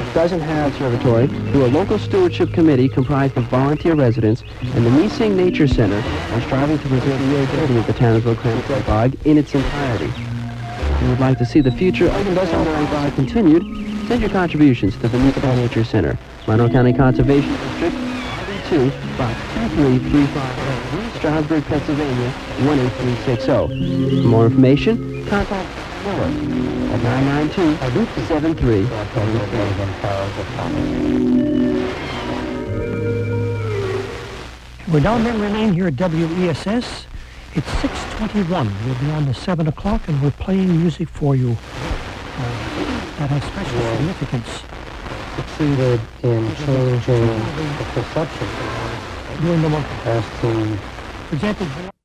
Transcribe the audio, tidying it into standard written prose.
doesn't have observatory through a local stewardship committee comprised of volunteer residents, and the Nising Nature Center are striving to preserve the identity of the Townsville Cranberry Bog in its entirety. If you would like to see the future of the Cranberry Bog continued, send your contributions to the Nising Nature Center, Monroe County Conservation District, 2, Box 23350, Stroudsburg, Pennsylvania, 18360. For more information, contact Miller at 992-73. We're down memory lane here at WESS. It's 6:21. We'll be on the 7 o'clock, and we're playing music for you that has special significance. Succeeded in changing the perception During the month. as to For example,